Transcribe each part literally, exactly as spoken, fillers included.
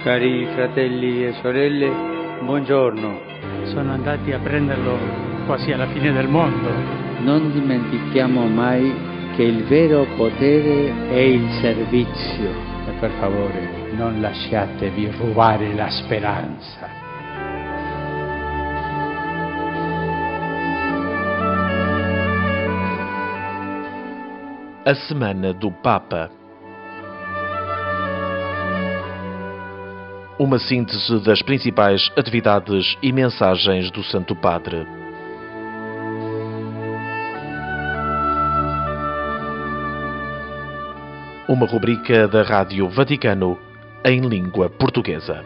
Cari fratelli e sorelle, buongiorno. Sono andati a prenderlo quasi alla fine del mondo. Non dimentichiamo mai che il vero potere è il servizio. E per favore, non lasciatevi rubare la speranza. A Semana do Papa. Uma síntese das principais atividades e mensagens do Santo Padre. Uma rubrica da Rádio Vaticano em língua portuguesa.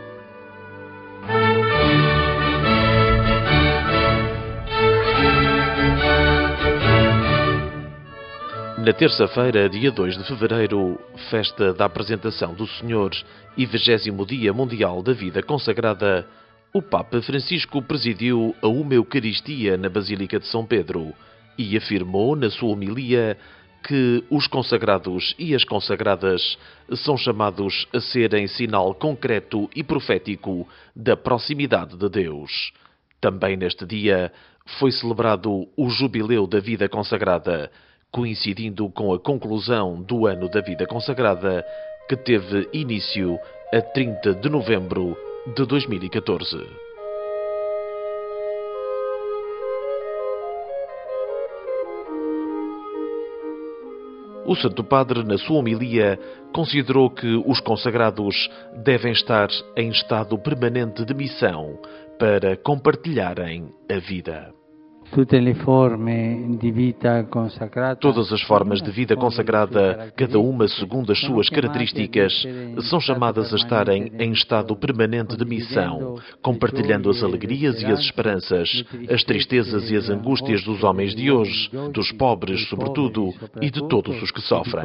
Na terça-feira, dia dois de fevereiro, festa da apresentação do Senhor e vigésimo Dia Mundial da Vida Consagrada, o Papa Francisco presidiu a uma Eucaristia na Basílica de São Pedro e afirmou na sua homilia que os consagrados e as consagradas são chamados a serem sinal concreto e profético da proximidade de Deus. Também neste dia foi celebrado o Jubileu da Vida Consagrada, coincidindo com a conclusão do Ano da Vida Consagrada, que teve início a trinta de novembro de dois mil e catorze. O Santo Padre, na sua homilia, considerou que os consagrados devem estar em estado permanente de missão para compartilharem a vida. Todas as formas de vida consagrada, cada uma segundo as suas características, são chamadas a estarem em estado permanente de missão, compartilhando as alegrias e as esperanças, as tristezas e as angústias dos homens de hoje, dos pobres, sobretudo, e de todos os que sofrem.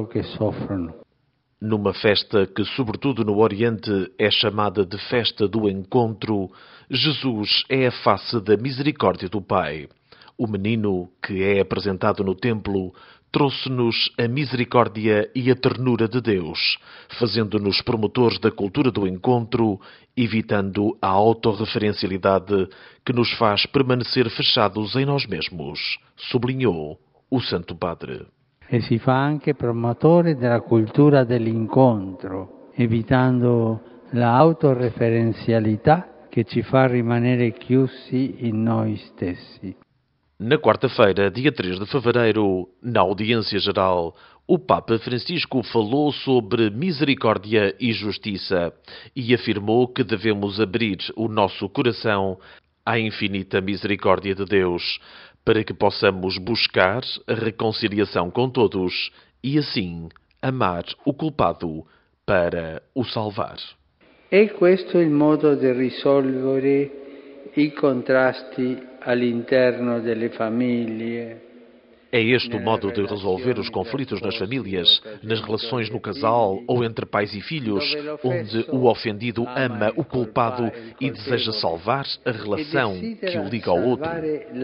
Numa festa que, sobretudo no Oriente, é chamada de Festa do Encontro, Jesus é a face da misericórdia do Pai. O menino, que é apresentado no templo, trouxe-nos a misericórdia e a ternura de Deus, fazendo-nos promotores da cultura do encontro, evitando a autorreferencialidade que nos faz permanecer fechados em nós mesmos, sublinhou o Santo Padre. E si fa anche promotore della cultura dell'incontro, evitando la autoreferenzialità che ci fa rimanere chiusi in noi stessi. Na quarta-feira, dia três de fevereiro, na audiência geral, o Papa Francisco falou sobre misericórdia e justiça e afirmou que devemos abrir o nosso coração à infinita misericórdia de Deus, para que possamos buscar a reconciliação com todos e, assim, amar o culpado para o salvar. É questo il modo di risolvere i contrasti all'interno delle famiglie. É este o modo de resolver os conflitos nas famílias, nas relações no casal ou entre pais e filhos, onde o ofendido ama o culpado e deseja salvar a relação que o liga ao outro.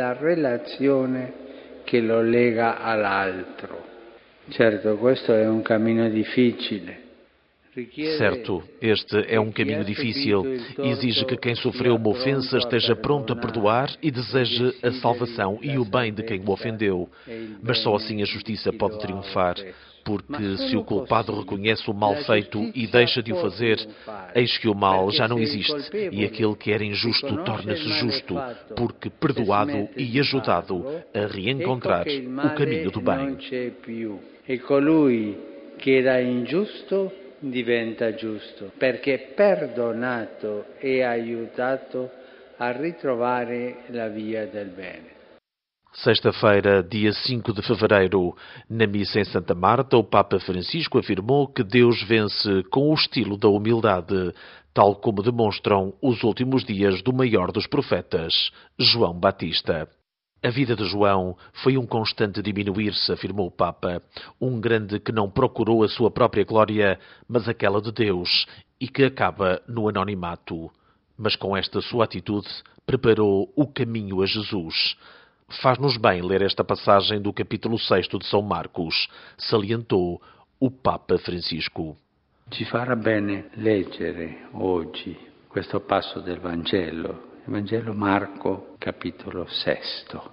Certo, questo è un cammino difficile. Certo, este é um caminho difícil. Exige que quem sofreu uma ofensa esteja pronto a perdoar e deseje a salvação e o bem de quem o ofendeu. Mas só assim a justiça pode triunfar, porque se o culpado reconhece o mal feito e deixa de o fazer, eis que o mal já não existe e aquele que era injusto torna-se justo, porque perdoado e ajudado a reencontrar o caminho do bem. E colui que era injusto diventa giusto, perché perdonato e aiutato a ritrovare la via del bene. Sexta-feira, dia cinco de fevereiro, na missa em Santa Marta, o Papa Francisco afirmou que Deus vence com o estilo da humildade, tal como demonstram os últimos dias do maior dos profetas, João Batista. A vida de João foi um constante diminuir-se, afirmou o Papa, um grande que não procurou a sua própria glória, mas aquela de Deus, e que acaba no anonimato. Mas com esta sua atitude, preparou o caminho a Jesus. Faz-nos bem ler esta passagem do capítulo seis de São Marcos, salientou o Papa Francisco. Ci farà bene leggere oggi questo passo del Vangelo, il Vangelo Marco, capitolo sesto.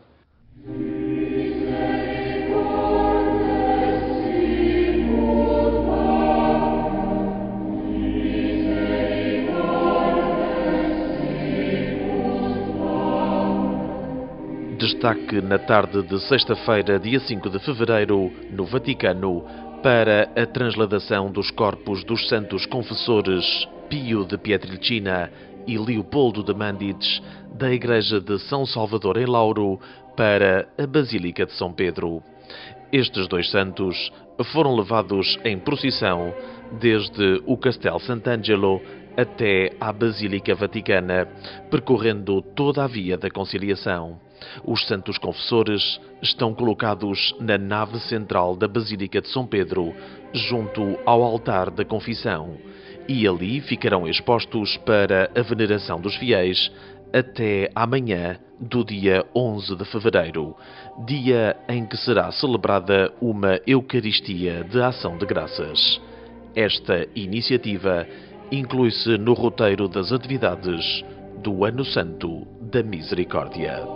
Destaque na tarde de sexta-feira, dia cinco de fevereiro, no Vaticano, para a transladação dos corpos dos santos confessores Pio de Pietrelcina e Leopoldo de Mandic da Igreja de São Salvador em Lauro para a Basílica de São Pedro. Estes dois santos foram levados em procissão desde o Castelo Sant'Angelo até à Basílica Vaticana, percorrendo toda a via da Conciliação. Os santos confessores estão colocados na nave central da Basílica de São Pedro, junto ao altar da Confissão, e ali ficarão expostos para a veneração dos fiéis até amanhã do dia onze de fevereiro, dia em que será celebrada uma Eucaristia de Ação de Graças. Esta iniciativa inclui-se no roteiro das atividades do Ano Santo da Misericórdia.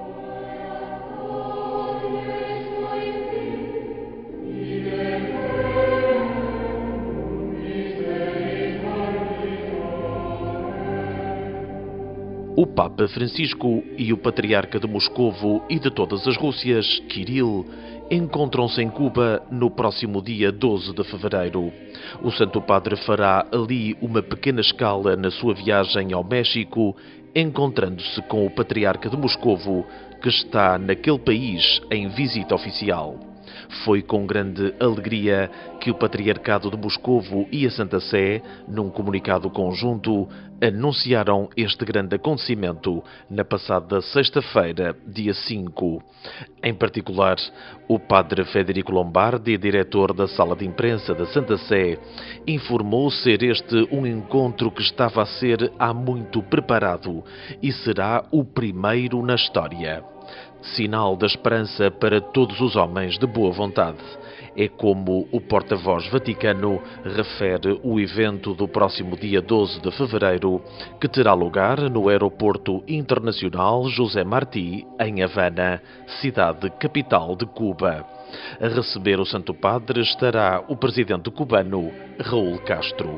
O Papa Francisco e o Patriarca de Moscovo e de todas as Rússias, Kirill, encontram-se em Cuba no próximo dia doze de fevereiro. O Santo Padre fará ali uma pequena escala na sua viagem ao México, encontrando-se com o Patriarca de Moscovo, que está naquele país em visita oficial. Foi com grande alegria que o Patriarcado de Moscovo e a Santa Sé, num comunicado conjunto, anunciaram este grande acontecimento na passada sexta-feira, dia cinco. Em particular, o Padre Federico Lombardi, diretor da Sala de Imprensa da Santa Sé, informou ser este um encontro que estava a ser há muito preparado e será o primeiro na história. Sinal da esperança para todos os homens de boa vontade. É como o porta-voz vaticano refere o evento do próximo dia doze de fevereiro, que terá lugar no Aeroporto Internacional José Martí, em Havana, cidade capital de Cuba. A receber o Santo Padre estará o presidente cubano, Raúl Castro.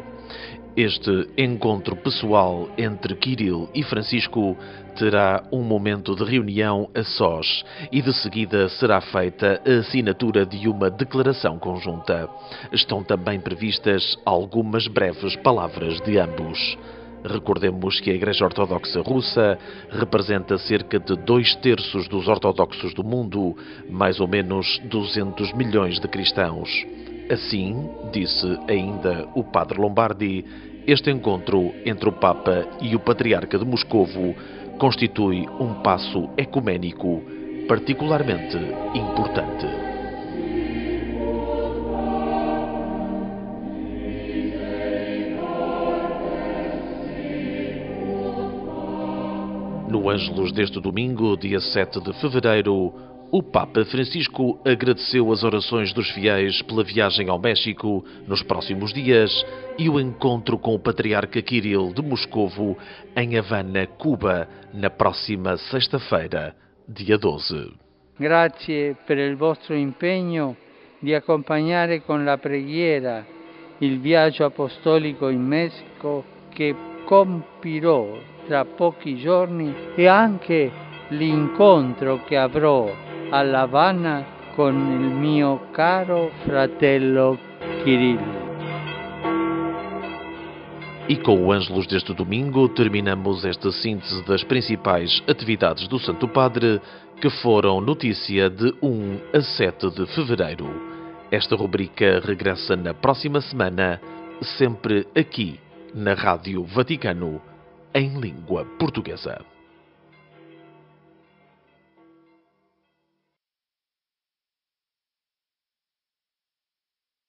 Este encontro pessoal entre Kirill e Francisco terá um momento de reunião a sós e de seguida será feita a assinatura de uma declaração conjunta. Estão também previstas algumas breves palavras de ambos. Recordemos que a Igreja Ortodoxa Russa representa cerca de dois terços dos ortodoxos do mundo, mais ou menos duzentos milhões de cristãos. Assim, disse ainda o Padre Lombardi, este encontro entre o Papa e o Patriarca de Moscovo constitui um passo ecuménico particularmente importante. No Ângelus deste domingo, dia sete de fevereiro, o Papa Francisco agradeceu as orações dos fiéis pela viagem ao México nos próximos dias e o encontro com o Patriarca Kirill de Moscovo em Havana, Cuba, na próxima sexta-feira, dia doze. Grazie per il vostro impegno di accompagnare con la preghiera il viaggio apostolico in Messico che compirò tra pochi giorni e anche l'incontro che avrò a La Habana con il mio caro fratello Kirill. E com o Ângelus deste domingo terminamos esta síntese das principais atividades do Santo Padre que foram notícia de um a sete de fevereiro. Esta rubrica regressa na próxima semana, sempre aqui na Rádio Vaticano, em língua portuguesa.